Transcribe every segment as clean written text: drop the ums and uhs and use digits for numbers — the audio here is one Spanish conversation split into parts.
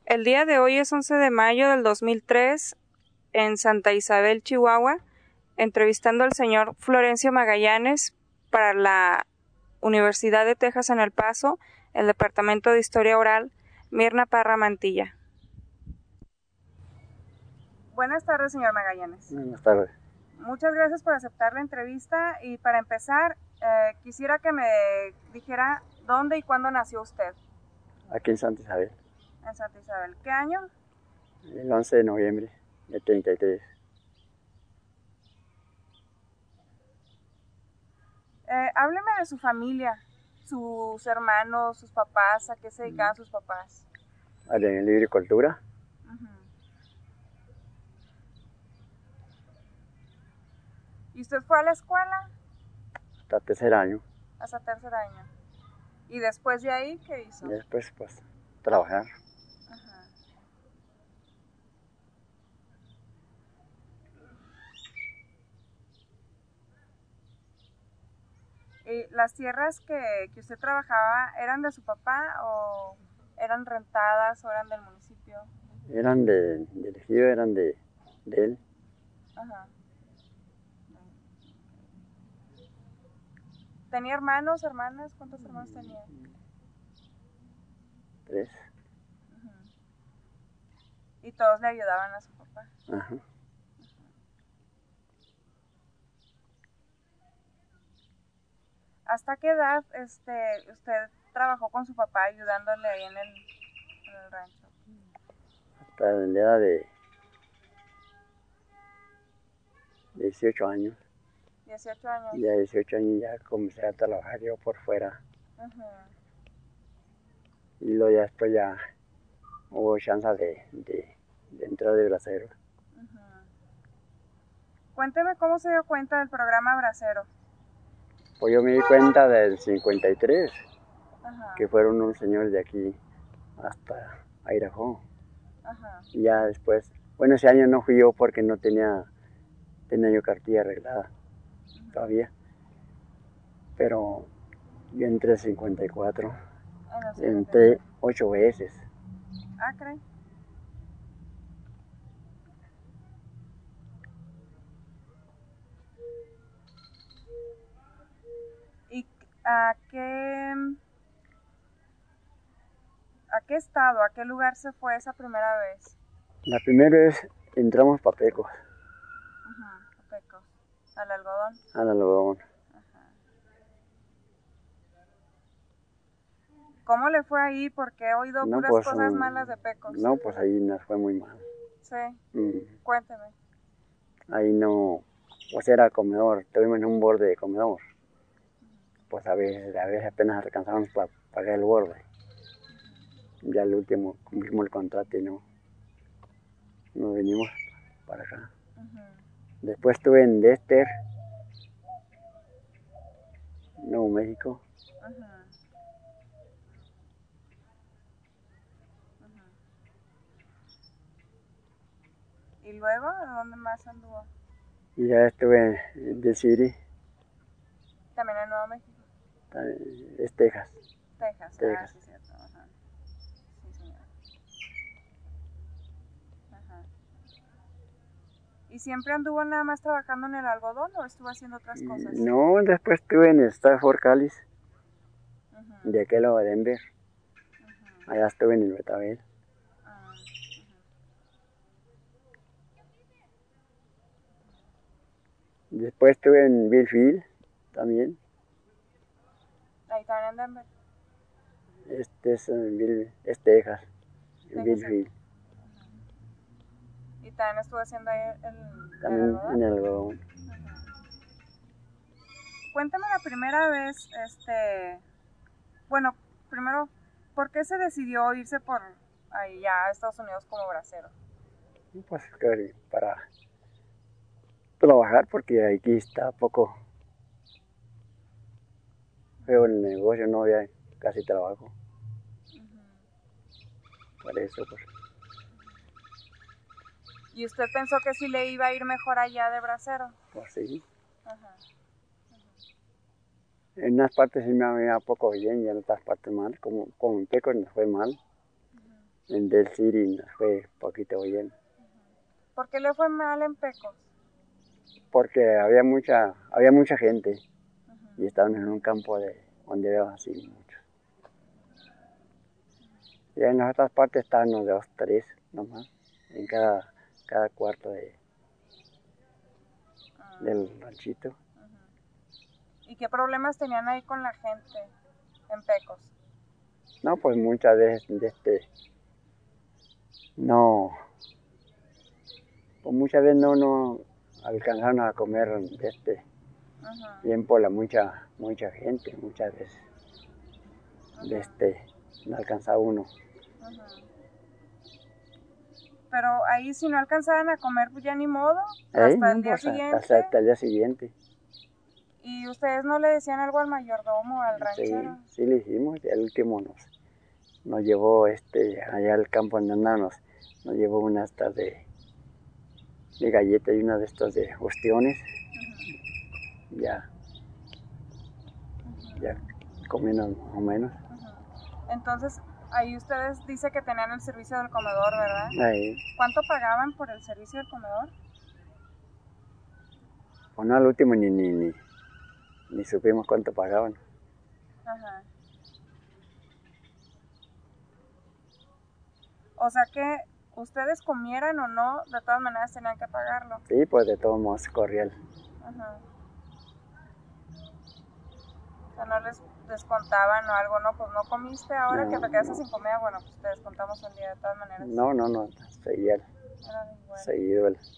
El día de hoy es 11 de mayo del 2003 en Santa Isabel, Chihuahua, entrevistando al señor Florencio Magallanes para la Universidad de Texas en El Paso, el Departamento de Historia Oral, Mirna Parra Mantilla. Buenas tardes, señor Magallanes. Buenas tardes. Muchas gracias por aceptar la entrevista y para empezar, quisiera que me dijera dónde y cuándo nació usted. Aquí en Santa Isabel. En Santa Isabel. ¿Qué año? El 11 de noviembre del 33. Hábleme de su familia, sus hermanos, sus papás, ¿a qué se dedicaban sus papás? A la agricultura. ¿Y usted fue a la escuela? Hasta tercer año. Hasta tercer año. ¿Y después de ahí qué hizo? Y después, pues, trabajar. Ajá. ¿Y las tierras que usted trabajaba eran de su papá o eran rentadas o eran del municipio? Eran del ejido, eran de él. Ajá. ¿Tenía hermanos, hermanas? ¿Cuántos hermanos tenía? 3. Y todos le ayudaban a su papá. Ajá. ¿Hasta qué edad usted trabajó con su papá ayudándole ahí en el rancho? Hasta la edad de 18 años. 18 años. Y a 18 años ya comencé a trabajar yo por fuera. Ajá. Y luego ya después ya hubo chance de entrar de bracero. Ajá. Cuénteme cómo se dio cuenta del programa Bracero. Pues yo me di cuenta del 53, Ajá. que fueron unos señores de aquí hasta Idaho. Ajá. Y ya después, bueno, ese año no fui yo porque no tenía yo cartilla arreglada todavía. Pero yo entré 54, entré 8 veces. Ah, ¿cree? ¿Y a qué estado, a qué lugar se fue esa primera vez? La primera vez entramos para Pecos. Ajá, Pecos. ¿Al algodón? Al algodón. Ajá. ¿Cómo le fue ahí? Porque he oído puras cosas malas de Pecos. No, pues ahí nos fue muy mal. Sí. Cuénteme. Ahí no, pues era comedor, tuvimos un borde de comedor. Pues a veces apenas alcanzábamos para pagar el borde. Ya el último cumplimos el contrato y no venimos para acá. Después estuve en Dexter, Nuevo México. ¿Y luego dónde más anduvo? Y ya estuve en The City. ¿También en Nuevo México? Es Texas. Texas. Ah, sí, cierto. Ajá. Sí, señora. Ajá. ¿Y siempre anduvo nada más trabajando en el algodón o estuvo haciendo otras cosas? No, después estuve en Stafford, Cali, de aquel lado de Denver. Allá estuve en el Betabel. Después estuve en Billfield también. ¿Ahí también en Denver? Este es Texas, en Billfield. ¿Y también estuvo haciendo ahí el algodón? En el algodón. Cuéntame la primera vez, bueno, primero, ¿por qué se decidió irse por allá a Estados Unidos como bracero? Pues para trabajar, porque aquí está poco feo el negocio, no había casi trabajo. Por eso, pues. ¿Y usted pensó que sí le iba a ir mejor allá de bracero? Pues sí. Ajá. En unas partes sí me iba poco bien y en otras partes mal, como en Pecos me fue mal. En Del City nos fue poquito bien. ¿Por qué le fue mal en Pecos? Porque había mucha gente y estábamos en un campo donde había así muchos. Y en las otras partes estaban unos 2, 3 nomás, en cada cuarto del ranchito. ¿Y qué problemas tenían ahí con la gente en Pecos? No, pues muchas veces no alcanzaron a comer bien por la mucha gente, muchas veces no alcanzaba uno. Pero ahí si no alcanzaban a comer, pues ya ni modo, hasta el día Pues, siguiente. hasta el día siguiente. ¿Y ustedes no le decían algo al mayordomo, al ranchero? Sí le hicimos, y al último nos llevó allá al campo donde andábamos, nos llevó una estas de galletas y una de estas de ostiones. Ya comimos más o menos. Entonces, ahí ustedes dicen que tenían el servicio del comedor, ¿verdad? Ahí. ¿Cuánto pagaban por el servicio del comedor? Pues no, al último ni supimos cuánto pagaban. Ajá. O sea que ustedes comieran o no, de todas maneras tenían que pagarlo. Sí, pues de todos modos corría el... Ajá. O sea, no les descontaban o algo, ¿no? Pues no comiste ahora No, que te quedaste sin comida, bueno, pues te descontamos un día de todas maneras. No, seguido el...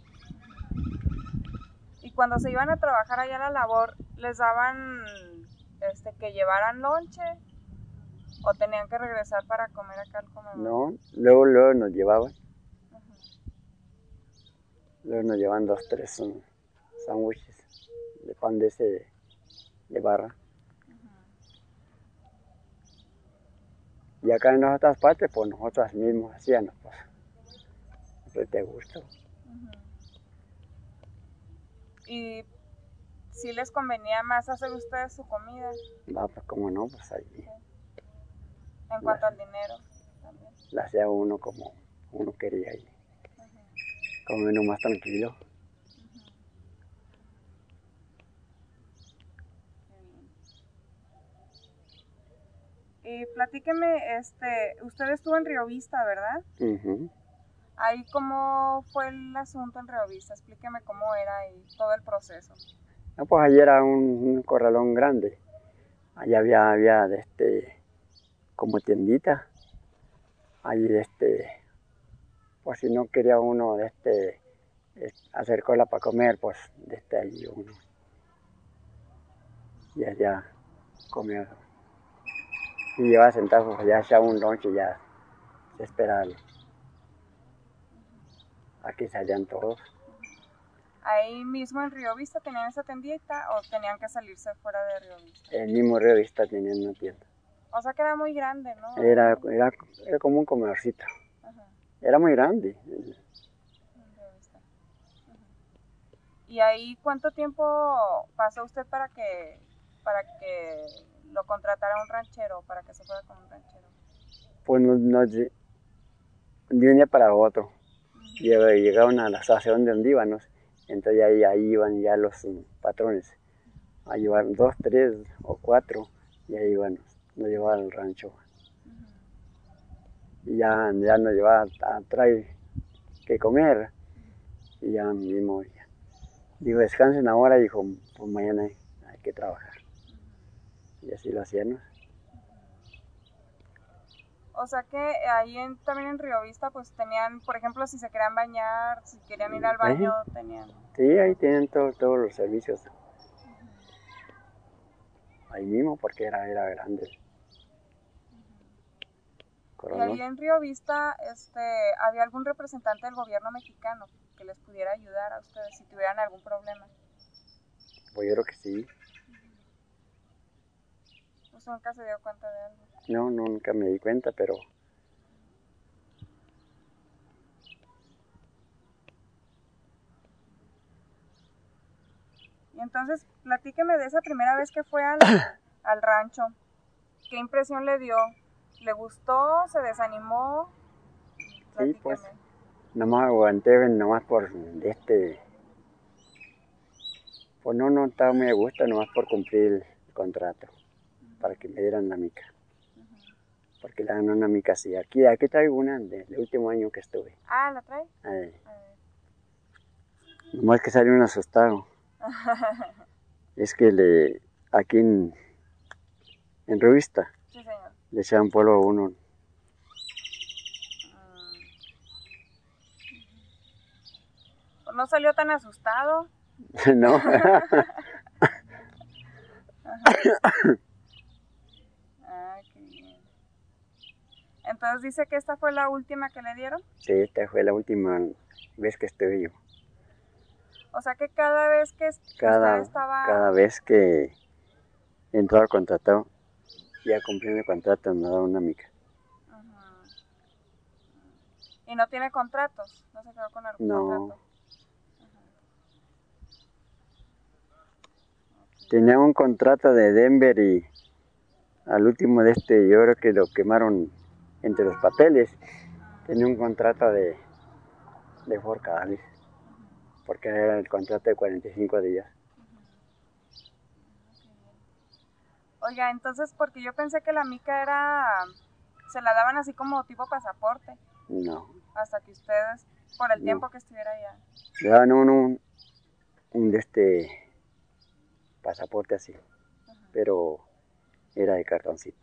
Y cuando se iban a trabajar allá a la labor, ¿les daban que llevaran lonche? ¿O tenían que regresar para comer acá al comedor? No, luego nos llevaban. Luego nos llevaban 2, 3 sándwiches de pan de barra. Y acá en las otras partes, pues nosotros mismos hacíamos, pues de gusto. ¿Y si les convenía más hacer ustedes su comida? Pues cómo no, pues ahí. Sí. En cuanto al dinero también. La hacía uno como uno quería ahí. Como uno más tranquilo. Y platíqueme, usted estuvo en Río Vista, ¿verdad? Ahí, ¿cómo fue el asunto en Río Vista? Explíqueme cómo era ahí todo el proceso. No, pues allí era un corralón grande. Allá había como tiendita. Allí pues si no quería uno hacer cola para comer, pues allí uno. Y allá comía. Y llevaba sentado, pues ya echaba un lonche y ya se esperaba a que salían todos. ¿Ahí mismo en Río Vista tenían esa tiendita o tenían que salirse fuera de Río Vista? El mismo Río Vista tenía una tienda. O sea que era muy grande, ¿no? Era como un comedorcito. Era muy grande. ¿Y ahí cuánto tiempo pasó usted para que lo contratara un ranchero, para que se fuera con un ranchero? Pues de un día para otro. Llegaron a la estación de donde íbamos, entonces ahí iban ya los patrones a llevar 2, 3 o 4, y ahí iban, nos llevaban al rancho. Y ya nos llevaban a traer que comer, y ya mismo, digo, descansen ahora, dijo, pues mañana hay que trabajar. Y así lo hacíamos. O sea que ahí también en Río Vista pues tenían, por ejemplo, si se querían bañar, si querían ir al baño, tenían... Sí, ahí tienen todos los servicios. Ahí mismo, porque era grande. ¿Y ahí en Río Vista había algún representante del gobierno mexicano que les pudiera ayudar a ustedes si tuvieran algún problema? Pues yo creo que sí. ¿Usted nunca se dio cuenta de algo? No, nunca me di cuenta, pero... Y entonces, platíqueme de esa primera vez que fue al rancho. ¿Qué impresión le dio? ¿Le gustó? ¿Se desanimó? Sí, pues, nomás aguanté, nomás por pues no estaba muy a gusto, nomás por cumplir el contrato, para que me dieran la mica. Porque le dan una mica así. Aquí traigo una del último año que estuve. Ah, ¿la trae? Nomás que salió un asustado. Es que aquí en Revista, sí, señor, le echaban polvo a uno. ¿No salió tan asustado? No. Ah, qué bien. Entonces dice que esta fue la última que le dieron. Sí, esta fue la última vez que estuve yo. O sea que cada vez que usted estaba... Cada vez que entraba contratado, ya cumplí el contrato, me daba una mica. ¿Y no tiene contratos? ¿No se quedó con algún contrato? Tenía un contrato de Denver y al último yo creo que lo quemaron entre los papeles. Tenía un contrato de Fort Calis, porque era el contrato de 45 días. Oiga, entonces, porque yo pensé que la mica se la daban así como tipo pasaporte. No. Hasta que ustedes, por el tiempo que estuviera allá. Le daban un pasaporte así, pero era de cartoncito.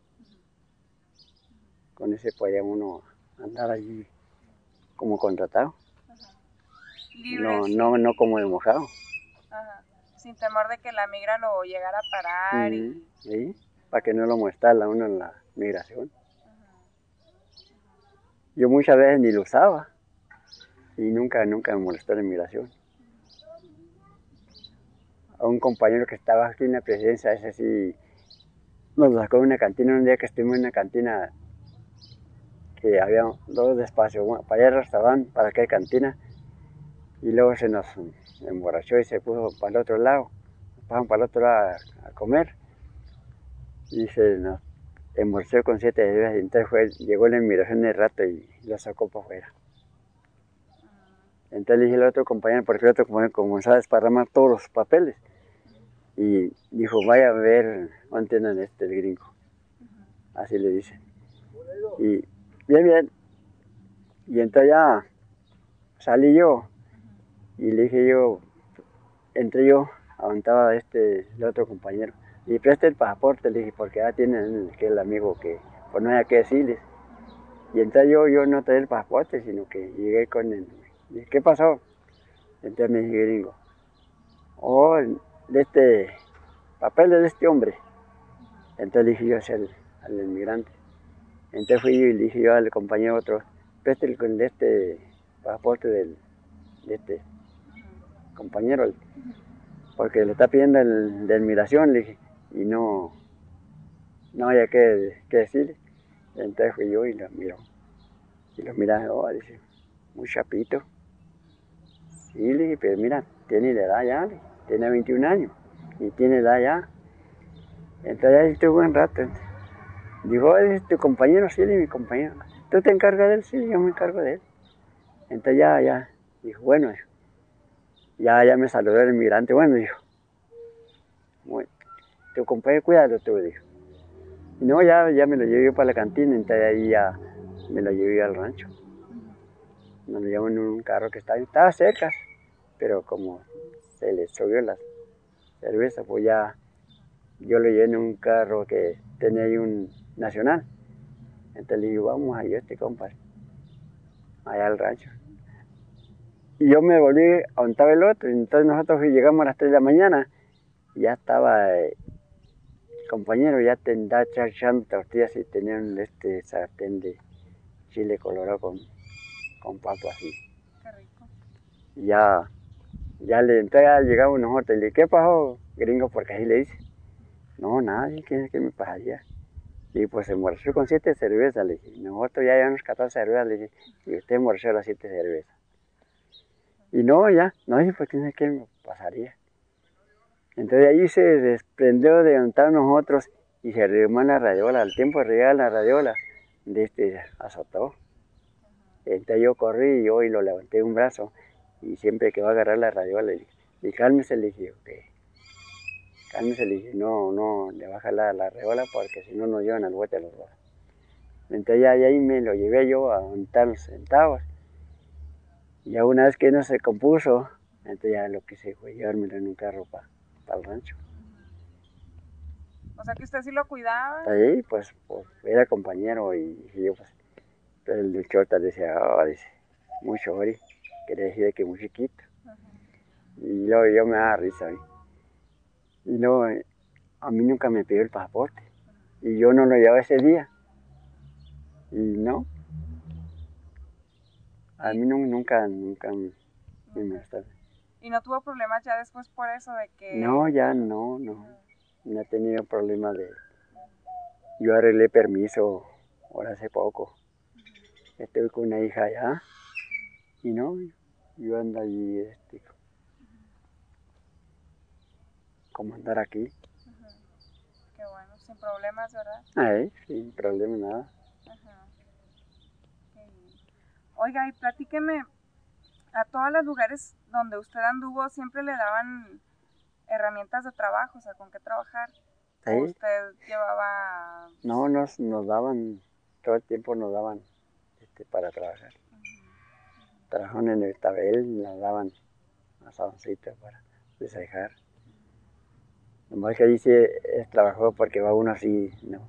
Con ese podía uno andar allí como contratado. Libre, no como de mojado. Sin temor de que la migra lo llegara a parar. Sí, para que no lo molestara uno en la migración. Yo muchas veces ni lo usaba y nunca me molestó la migración. A un compañero que estaba aquí en la presidencia, ese sí, nos sacó de una cantina un día que estuvimos en una cantina que había dos espacios, para allá el restaurante, para acá hay cantina, y luego se nos emborrachó y se puso para el otro lado, pasaron para el otro lado a comer, y se nos emborrachó con 7 cervezas, y entonces llegó la inmigración de rato y lo sacó para afuera. Entonces le dije al otro compañero, porque el otro compañero comenzaba a desparramar todos los papeles, y dijo, vaya a ver, no entiendan el gringo, así le dicen. Y bien, y entonces ya salí yo, y le dije entré yo, aguantaba el otro compañero, y preste el pasaporte, le dije, porque ya tienen que el amigo que, pues no hay que decirles. Y entonces yo no traía el pasaporte, sino que llegué con él. Dije, ¿qué pasó? Entonces me dije, gringo, de papeles de este hombre. Entonces le dije yo al inmigrante. Entonces fui yo y le dije yo al compañero otro, preste el pasaporte de este compañero, porque le está pidiendo de admiración, le dije, y no había que decirle. Entonces fui yo y lo miró. Y lo miraba, dice, muy chapito. Sí, le dije, pero mira, tiene la edad ya, tiene 21 años, y tiene la edad ya. Entonces ahí estuvo un rato. Dijo, ¿es tu compañero? Sí, mi compañero. ¿Tú te encargas de él? Sí, yo me encargo de él. Entonces ya, dijo, bueno, ya me saludó el inmigrante. Bueno, dijo, tu compañero, cuídalo tú, dijo. Y no, ya me lo llevé para la cantina, entonces ahí ya me lo llevé al rancho. Nos lo llevó en un carro que estaba cerca, pero como se le subió la cerveza, pues ya yo lo llevé en un carro que tenía ahí un nacional. Entonces le digo, vamos a compadre, allá al rancho. Y yo me volví a donde estaba el otro, y entonces nosotros llegamos a las 3 de la mañana, y ya estaba el compañero, ya andaba echando tortillas y tenían sartén de chile colorado con papas así. Qué rico. Y entonces ya llegamos nosotros, y le dije, ¿qué pasó, gringo? Porque así le dice. No, nadie, ¿qué me pasaría? Y pues se emborrachó con 7 cervezas, le dije. Nosotros ya llevamos 14 cervezas, le dije, y usted emborrachó las 7 cervezas. Y no, dije, pues ¿qué me pasaría? Entonces ahí se desprendió de montar nosotros y se arrimó en la radiola. Al tiempo de arribar la radiola, azotó. Entonces yo corrí y hoy lo levanté un brazo y siempre que va a agarrar la radiola le dije, cálmese, le dije, okay. Cálmese, le dije, no, le va a jalar la radiola porque si no nos llevan al bote a los dos. Entonces ya ahí me lo llevé yo a donde están los centavos. Y ya una vez que no se compuso, entonces ya lo que hice fue llevármelo en un carro para el rancho. O sea que usted sí lo cuidaba. Ahí pues era compañero y yo pues, pero el chorta decía, dice, mucho ori, quería decir que muy chiquito. Y luego yo me daba risa. Y luego a mí nunca me pidió el pasaporte. Y yo no lo llevaba ese día. Y no. A mí nunca me molestaron. ¿Y no tuvo problemas ya después por eso de que...? No, ya no. No he tenido problemas de... Yo arreglé permiso ahora hace poco. Estoy con una hija allá. Y no, yo ando allí, como andar aquí. Qué bueno, sin problemas, ¿verdad? Sin problema nada. Qué bien. Oiga, y platíqueme, a todos los lugares donde usted anduvo siempre le daban herramientas de trabajo, o sea, con qué trabajar. ¿O usted llevaba...? No, nos daban, todo el tiempo nos daban para trabajar. Trabajaban en el tabel, nos daban asadoncitos para desajar. Nomás que ahí sí trabajó porque va uno así, no.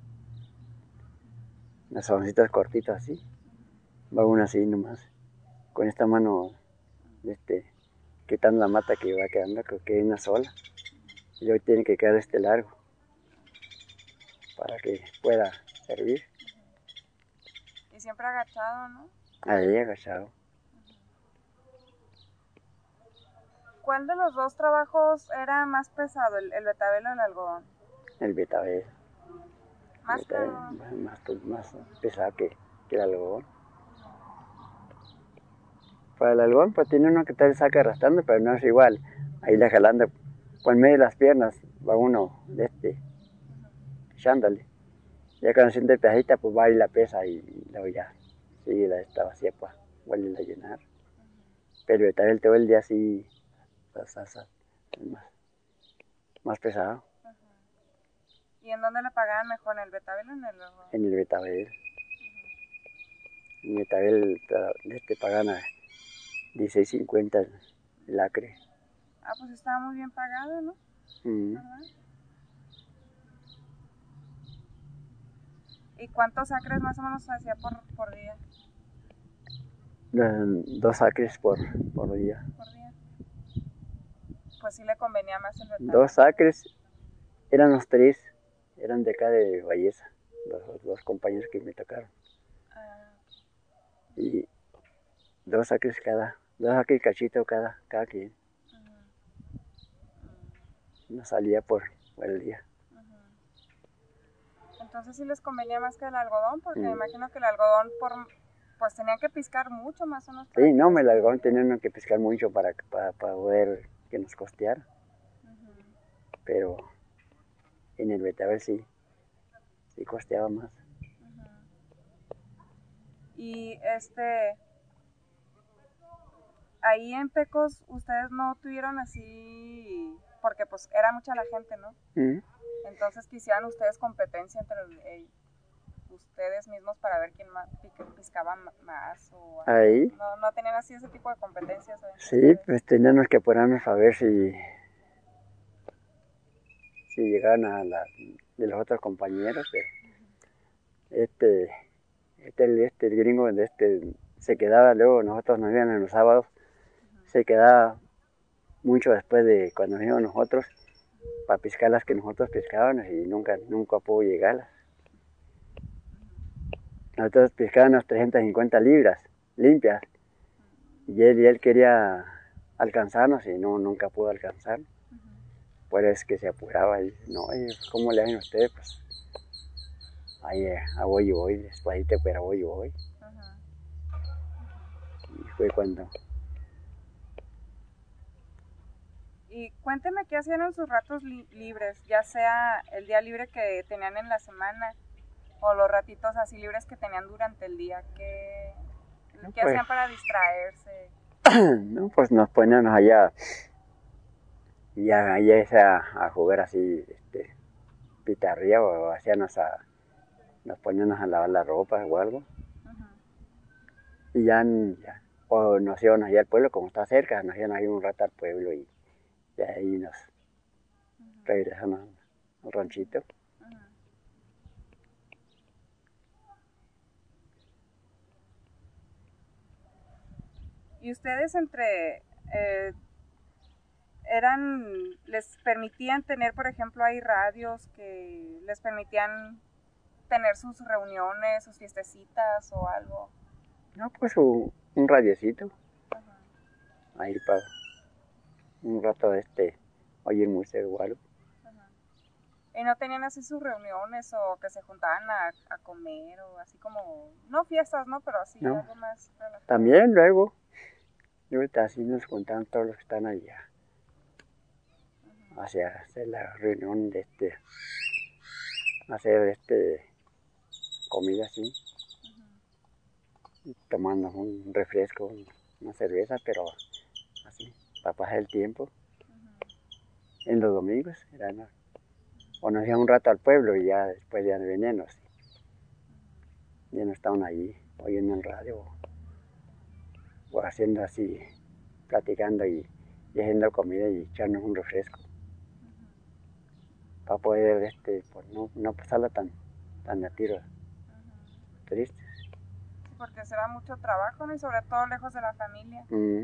Las asadoncitos cortitos así. Va uno así nomás. Con esta mano, quitando la mata que va quedando, creo que es una sola. Y hoy tiene que quedar largo para que pueda servir. Y siempre agachado, ¿no? Ahí agachado. ¿Cuál de los dos trabajos era más pesado, el betabel o el algodón? El betabel. ¿Más más pesado que el algodón. Para el algodón, pues tiene uno que estar saca arrastrando, pero no es igual. Ahí la jalando, por medio de las piernas, va uno echándole. Ya cuando siente pesadita, pues va y la pesa y luego ya sigue esta vacía, pues vuelve a llenar. Pero el betabel todo el día así, más pesado. ¿Y en dónde le pagaban mejor, en el betabel o en el algodón? En el betabel. En el betabel pagan a $16.50 el acre. Ah, pues estaba muy bien pagado, ¿no? ¿Verdad? ¿Y cuántos acres más o menos hacía por día? 2 acres por día. ¿Por día? Pues sí le convenía más el betabel. 2 acres, eran los 3, eran de acá de Valleza, los 2 compañeros que me tocaron. Y 2 acres cada, 2 acres cachito cada quien. Nos salía por el día. Entonces sí les convenía más que el algodón, porque me imagino que el algodón pues tenían que piscar mucho más o menos. Sí, no, el algodón tenían que piscar mucho para poder que nos costeara. Pero en el betabel sí costeaba más. Y ahí en Pecos ustedes no tuvieron así, porque pues era mucha la gente, ¿no? Entonces quisieran ustedes competencia entre ustedes mismos para ver quién más piscaba más. O ahí. No tenían así ese tipo de competencias. Sí, pues teníamos que apurarnos a ver si llegaban de los otros compañeros, pero el gringo se quedaba, luego nosotros nos íbamos en los sábados, se quedaba mucho después de cuando nos íbamos nosotros para pescar las que nosotros pescábamos y nunca pudo llegarlas. Nosotros pescábamos 350 libras limpias y él quería alcanzarnos y nunca pudo alcanzar. Por eso es que se apuraba y dice, no, ¿cómo le hacen ustedes? Pues ahí voy, despacito, pero voy. Y fue cuando... Y cuénteme qué hacían en sus ratos libres, ya sea el día libre que tenían en la semana o los ratitos así libres que tenían durante el día. ¿Qué hacían para distraerse? No, pues nos poníamos allá, allá a jugar así, pitarría o nos poníamos a lavar la ropa o algo. Y ya, o nos íbamos allá al pueblo, como está cerca, nos íbamos ahí un rato al pueblo y ahí nos regresamos al ranchito. ¿Y ustedes les permitían tener, por ejemplo, hay radios que les permitían tener sus reuniones, sus fiestecitas o algo? No, pues un radiecito, ahí para un rato oír música o algo. ¿Y no tenían así sus reuniones o que se juntaban a comer o así como, no fiestas, ¿no? Pero así No. Algo más relajado. También luego así nos juntaban todos los que están allá. Hacia hacer la reunión hacer comida así, tomando un refresco, una cerveza, pero así, para pasar el tiempo. En los domingos, o nos íbamos un rato al pueblo y ya después ya veníamos. Ya no estaban allí, oyendo el radio, o haciendo así, platicando y haciendo comida y echarnos un refresco. Para poder pues no pasarla tan a tiro, tristes. Sí, porque será mucho trabajo, ¿no? Y sobre todo lejos de la familia.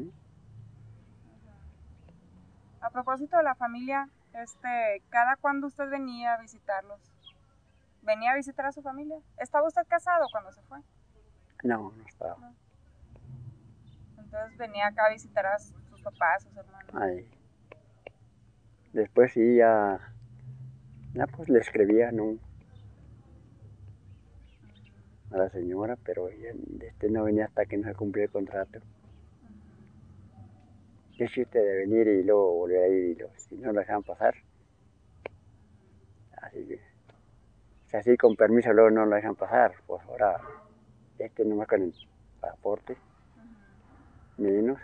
A propósito de la familia, ¿cada cuándo usted venía a visitarlos? ¿Venía a visitar a su familia? ¿Estaba usted casado cuando se fue? No, no estaba. No. Entonces venía acá a visitar a sus papás, sus hermanos. Ahí. Después sí, ya pues le escribía, ¿no? A la señora, pero no venía hasta que no se cumplió el contrato. Qué chiste de venir y luego volver a ir y si no lo dejaban pasar. Así que, si así con permiso luego no lo dejan pasar, pues ahora nomás con el pasaporte, menos.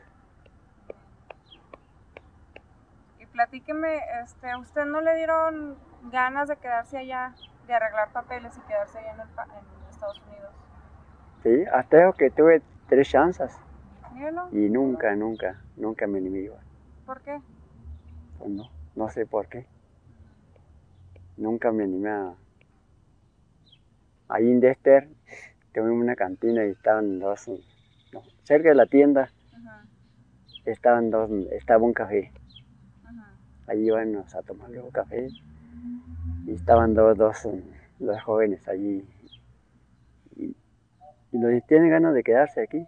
Y platíqueme, ¿usted no le dieron ganas de quedarse allá, de arreglar papeles y quedarse allá en Estados Unidos? Sí, hasta eso que tuve 3 chances. Míralo. Y nunca me animé. ¿Por qué? Pues no sé por qué. Nunca me animé Ahí en Dexter tuvimos una cantina y estaban cerca de la tienda estaba un café. Allí íbamos a tomar luego café y estaban dos jóvenes allí y nos tienen ganas de quedarse aquí.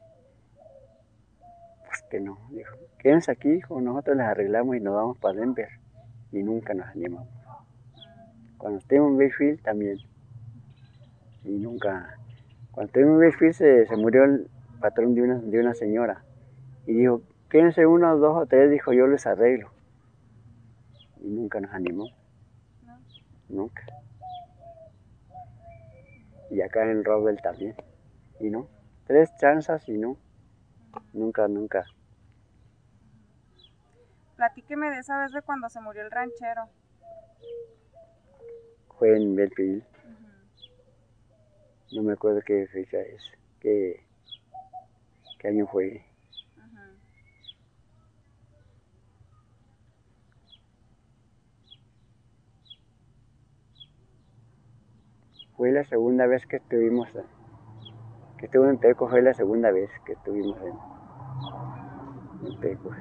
Pues que no, dijo, quédense aquí, hijo, nosotros les arreglamos y nos vamos para Denver. Y nunca nos animamos. Cuando estuvimos en Bakersfield también. Y nunca. Cuando estuvimos en Bakersfield se murió el patrón de una señora. Y dijo, quédense 1, 2 o 3, dijo, yo les arreglo. Y nunca nos animó. ¿No? Nunca. Y acá en Roswell también. Y no. 3 chances y no. Nunca. Platíqueme de esa vez de cuando se murió el ranchero. Fue en Bakersfield. No me acuerdo qué fecha es. ¿Qué año fue? Fue la segunda vez que estuve en Pecos, fue la segunda vez que estuvimos en Pecos.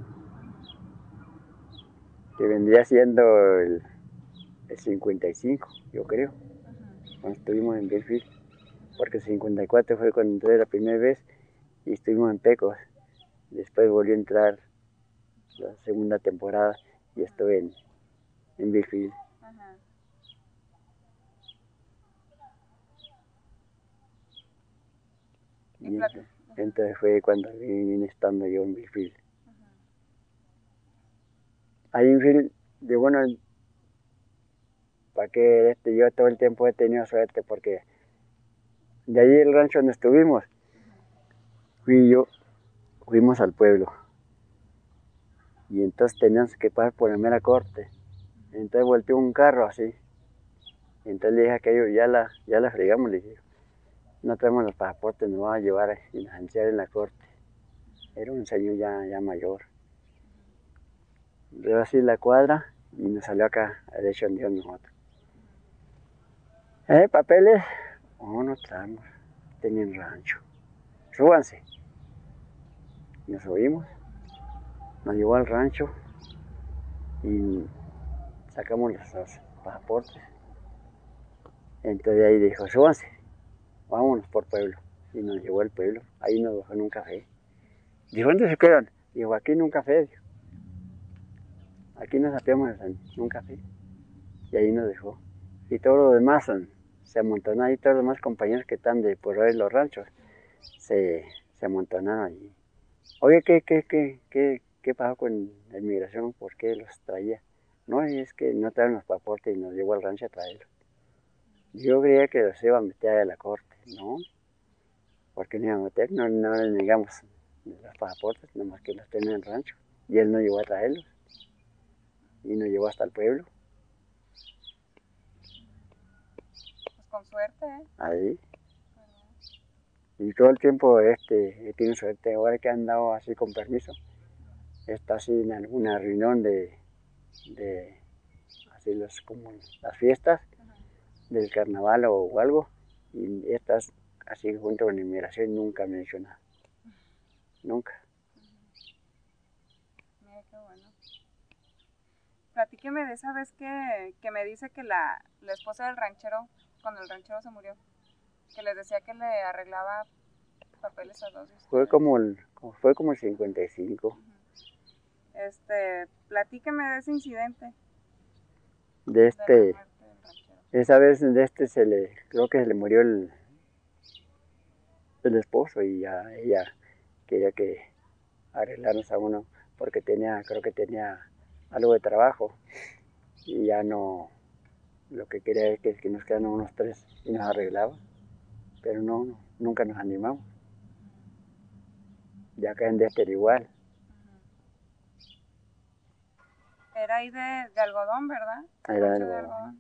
Que vendría siendo el 55, yo creo, cuando estuvimos en Bakersfield. Porque el 54 fue cuando entré la primera vez y estuvimos en Pecos. Después volví a entrar la segunda temporada y estuve en Bakersfield. Y entonces fue cuando vine estando yo en Bakersfield. Ahí en Bakersfield, de bueno, para que yo todo el tiempo he tenido suerte porque de ahí el rancho donde estuvimos, fuimos al pueblo. Y entonces teníamos que pasar por la mera corte. Entonces volteó un carro así. Y entonces le dije a aquello, ya la fregamos, le dije. No traemos los pasaportes, nos vamos a llevar y nos anunciar en la corte. Era un señor ya mayor. Veo así la cuadra y nos salió acá a derecho en Dios nosotros. ¿Papeles? Oh, no traemos. Tenían rancho. Súbanse. Nos subimos, nos llevó al rancho y sacamos los pasaportes. Entonces de ahí dijo, súbanse, vámonos por pueblo. Y nos llevó al pueblo, ahí nos dejó en un café. Dijo, ¿dónde se quedan? Dijo, aquí en un café. Dijo. Aquí nos apeamos en un café. Y ahí nos dejó. Y todo lo demás se amontonó ahí, todos los demás compañeros que están de por ahí los ranchos se amontonaron allí. Oye, ¿qué pasó con la inmigración? ¿Por qué los traía? No, es que no traen los pasaportes y nos llevó al rancho a traerlos. Yo creía que los iba a meter a la corte, ¿no? Porque no iba a meter, no le negamos los pasaportes, nomás que los tenía en el rancho. Y él nos llevó a traerlos. Y nos llevó hasta el pueblo. Pues con suerte, ¿eh? Ahí. Y todo el tiempo he tenido suerte. Ahora que he andado así con permiso, está así en alguna reunión de así como las fiestas del carnaval o algo, y estás así junto con inmigración, nunca me han dicho nada. Nunca. Mira qué bueno. Platíqueme de esa vez que me dice que la esposa del ranchero, cuando el ranchero se murió, que les decía que le arreglaba papeles a dos de ustedes. Fue como el 55. Platíqueme de ese incidente. De la muerte del ranchero. Esa vez creo que se le murió el esposo y ya ella quería que arreglarnos a uno porque creo que tenía algo de trabajo y ya no, lo que quería es que nos quedaran unos 3 y nos arreglaba, pero nunca nos animamos. Ya acá en Dexter igual. Era ahí de algodón, ¿verdad? Era de algodón.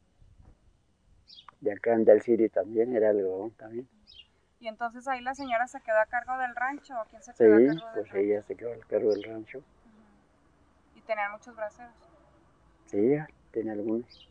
Y acá en Del City también era algodón también. ¿Y entonces ahí la señora se quedó a cargo del rancho? ¿O quién se quedó a cargo del rancho? Sí, pues ella se quedó a cargo del rancho. ¿Y tenían muchos braceros? Sí, tenía algunos.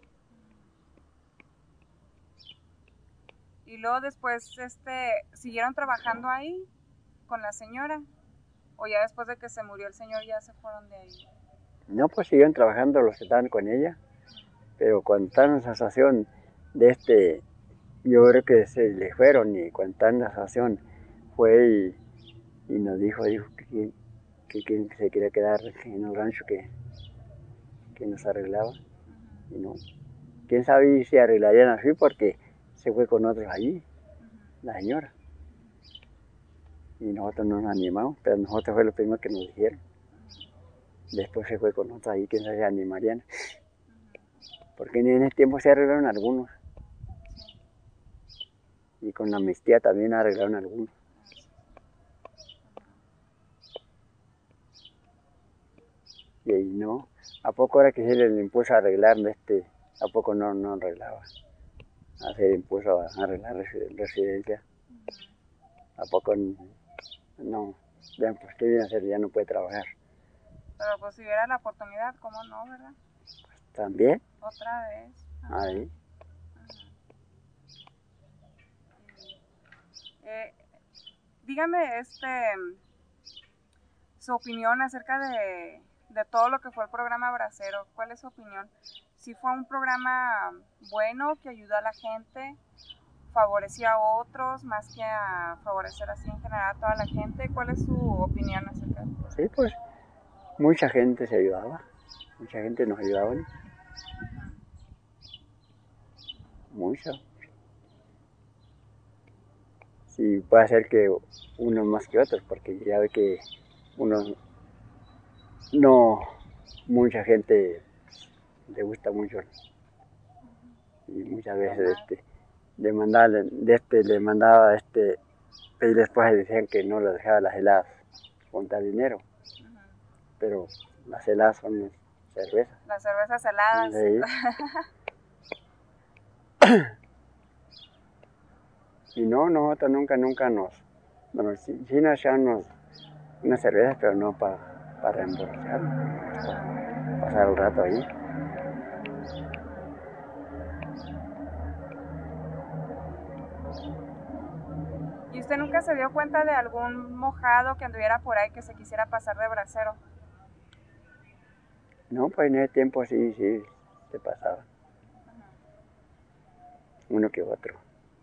Y luego después, ¿siguieron trabajando ahí con la señora? ¿O ya después de que se murió el señor ya se fueron de ahí? No, pues siguieron trabajando los que estaban con ella, pero cuando estaban en la asociación yo creo que se le fueron y cuando estaban en la asociación fue y nos dijo que se quería quedar en el rancho que nos arreglaba. Y no, quién sabe si arreglarían así porque se fue con otros allí, la señora. Y nosotros no nos animamos, pero nosotros fue lo primero que nos dijeron. Después se fue con otros ahí, quién sabe si animarían. Porque en ese tiempo se arreglaron algunos. Y con la amnistía también arreglaron algunos. Y ahí no, ¿a poco ahora que se le impuso a arreglar a poco no arreglaba? Se le impuso a arreglar residencia. ¿A poco no? Vean, pues qué viene a hacer, ya no puede trabajar. Pero pues si hubiera la oportunidad, ¿cómo no, verdad? Pues también. Otra vez. Ahí. Dígame, su opinión acerca de todo lo que fue el programa Bracero. ¿Cuál es su opinión? ¿Si fue un programa bueno que ayudó a la gente, favoreció a otros más que a favorecer así en general a toda la gente? ¿Cuál es su opinión acerca de eso? Sí, pues mucha gente se ayudaba, mucha gente nos ayudaba. Mucho. Sí, puede ser que unos más que otros, porque ya ve que mucha gente le gusta mucho y muchas veces le mandaba Y después decían que no lo dejaba las heladas contar dinero, pero las heladas son cervezas. Las cervezas heladas. Sí. Y no, nosotros nunca sí nos echábamos unas cervezas, pero no para reembolsarnos, para pasar el rato ahí. ¿Y usted nunca se dio cuenta de algún mojado que anduviera por ahí que se quisiera pasar de bracero? No, pues en ese tiempo sí, se pasaba. Uno que otro.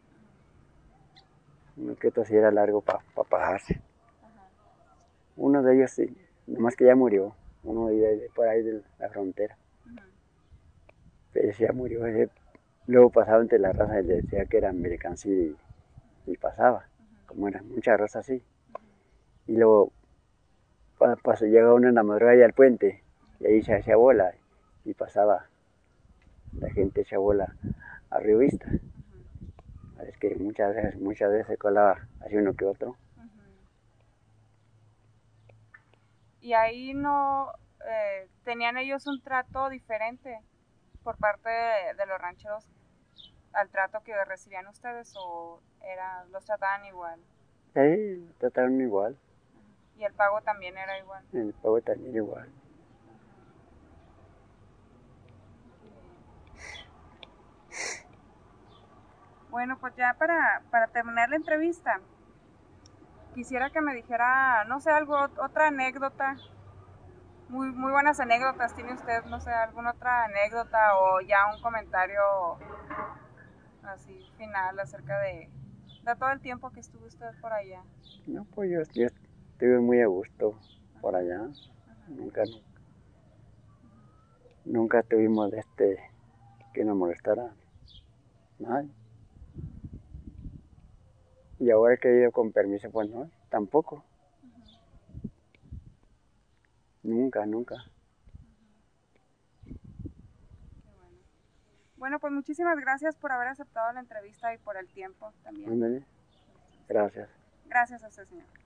Uno que otro sí era largo para pasarse. Uno de ellos sí, nomás que ya murió. Uno de por ahí de la frontera. Pero ese ya murió. Luego pasaba entre la raza y le decía que era mercancía y pasaba. Como eran muchas razas así. Y luego llegaba uno en la madrugada y al puente. Y ahí se hacía bola. Y pasaba. La gente hacía bola a Río Vista. Es que muchas veces se colaba así uno que otro. Y ahí no tenían ellos un trato diferente por parte de los rancheros al trato que recibían ustedes, o los trataban igual. Sí, trataron igual. Y el pago también era igual. El pago también igual. Bueno, pues ya para terminar la entrevista, quisiera que me dijera, no sé, otra anécdota. Muy buenas anécdotas tiene usted, no sé, alguna otra anécdota o ya un comentario así final acerca de todo el tiempo que estuvo usted por allá. No, pues yo estuve muy a gusto por allá. Nunca tuvimos que nos molestara nadie. Y ahora que he ido con permiso, pues no, tampoco. Nunca. Bueno, pues muchísimas gracias por haber aceptado la entrevista y por el tiempo también. Ándale. Gracias. Gracias a usted, señor.